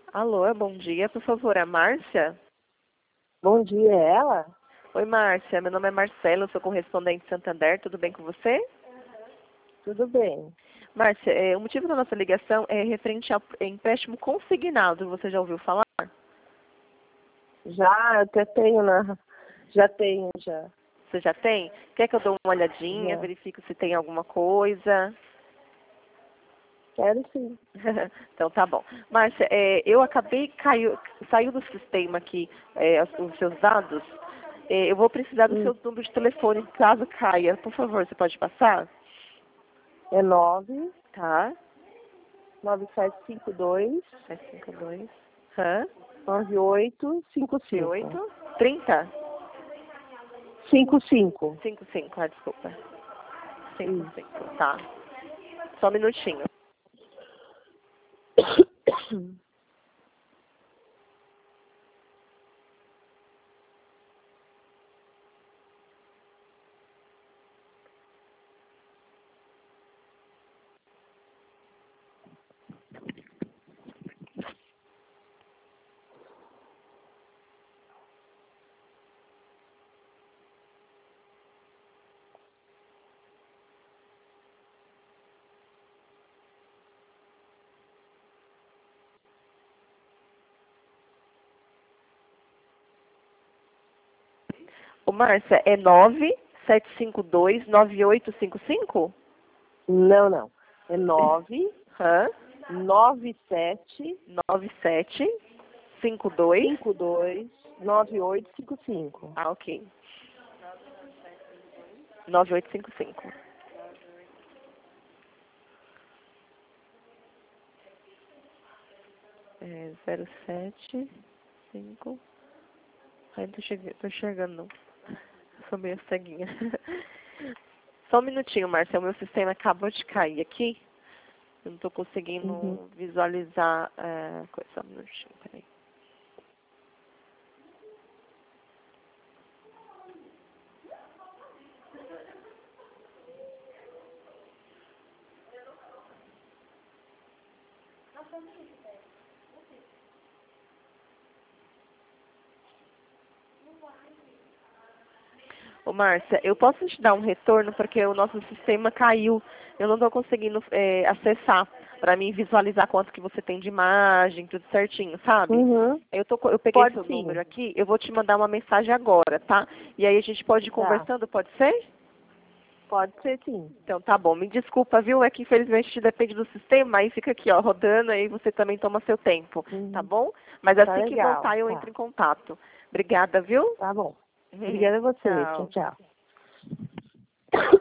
Alô, bom dia. Por favor, a Márcia? Bom dia, é ela? Oi, Márcia. Meu nome é Marcela, eu sou correspondente de Santander. Tudo bem com você? Tudo bem. Márcia, o motivo da nossa ligação é referente ao empréstimo consignado. Você já ouviu falar? Já, eu até tenho, já tenho, já. Você já tem? Quer que eu dê uma olhadinha, Já. verifico se tem alguma coisa? Quero sim. Então tá bom. Márcia, saiu do sistema aqui os seus dados. Eu vou precisar do seu número de telefone caso caia. Por favor, você pode passar? É 9 Tá. 9752 752. Hã? 9855. 8. 30? 55. 55, desculpa. 55, tá. Só um minutinho. Ô, Márcia, é 97529855? Não, não. É 9 Hã? 97 9752. 52 9855. Ah, ok. 9855. É 075. Ai, não tô enxergando, não. Sou meio ceguinha. Só um minutinho, Márcia. O meu sistema acabou de cair aqui. Eu não estou conseguindo visualizar coisa. Só um minutinho, peraí. Ô, Márcia, eu posso te dar um retorno porque o nosso sistema caiu. Eu não estou conseguindo acessar para mim visualizar quanto que você tem de imagem, tudo certinho, sabe? Eu peguei Pode seu sim. número aqui, eu vou te mandar uma mensagem agora, tá? E aí a gente pode ir conversando, pode ser? Pode ser sim. Então tá bom. Me desculpa, viu? É que infelizmente depende do sistema, aí fica aqui, ó, rodando, aí você também toma seu tempo, tá bom? Mas Tá assim que legal. voltar eu Tá. entro em contato. Obrigada, viu? Tá bom. Obrigada a você. Tchau, Tchau. tchau.